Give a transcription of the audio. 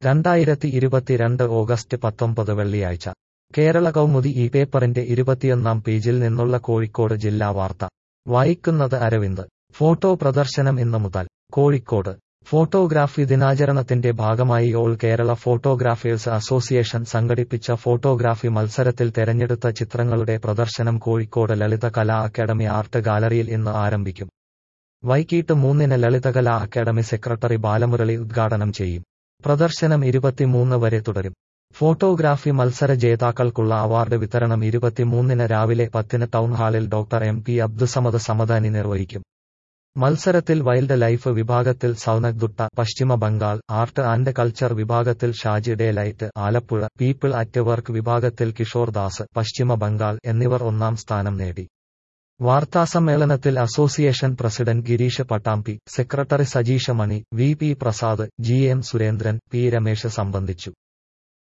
2022 August 19 വെള്ളിയാഴ്ച കേരള കൗമുദി ഈ പേപ്പറിന്റെ 21 പേജിൽ നിന്നുള്ള കോഴിക്കോട് ജില്ലാ വാർത്ത വായിക്കുന്നത് അരവിന്ദ്. ഫോട്ടോ പ്രദർശനം ഇന്ന് മുതൽ. കോഴിക്കോട് ഫോട്ടോഗ്രാഫി ദിനാചരണത്തിന്റെ ഭാഗമായി ഓൾ കേരള ഫോട്ടോഗ്രാഫേഴ്സ് അസോസിയേഷൻ സംഘടിപ്പിച്ച ഫോട്ടോഗ്രാഫി മത്സരത്തിൽ തെരഞ്ഞെടുത്ത ചിത്രങ്ങളുടെ പ്രദർശനം കോഴിക്കോട് ലളിത കലാ അക്കാദമി ആർട്ട് ഗാലറിയിൽ ഇന്ന് ആരംഭിക്കും. വൈകിട്ട് 3-ന് ലളിതകലാ അക്കാദമി സെക്രട്ടറി ബാലമുരളി ഉദ്ഘാടനം ചെയ്യും. പ്രദർശനം 23 വരെ തുടരും. ഫോട്ടോഗ്രാഫി മത്സര ജേതാക്കൾക്കുള്ള അവാർഡ് വിതരണം 23-ന് രാവിലെ 10-ന് ടൗൺ ഹാളിൽ ഡോക്ടർ MP അബ്ദുസമദ് സമദാനി നിർവഹിക്കും. മത്സരത്തിൽ വൈൽഡ് ലൈഫ് വിഭാഗത്തിൽ സൗനക് ദുട്ട പശ്ചിമ ബംഗാൾ, ആർട്ട് ആൻഡ് കൾച്ചർ വിഭാഗത്തിൽ Shaji daylight Alappuzha, people at work വിഭാഗത്തിൽ കിഷോർ ദാസ് പശ്ചിമ ബംഗാൾ എന്നിവർ 1ാം സ്ഥാനം നേടി. വാർത്താസമ്മേളനത്തിൽ association president Girish Pattambi, secretary Sajeesha Mani, VP Prasad, GM Surendran, P Ramesh സംബന്ധിച്ചു.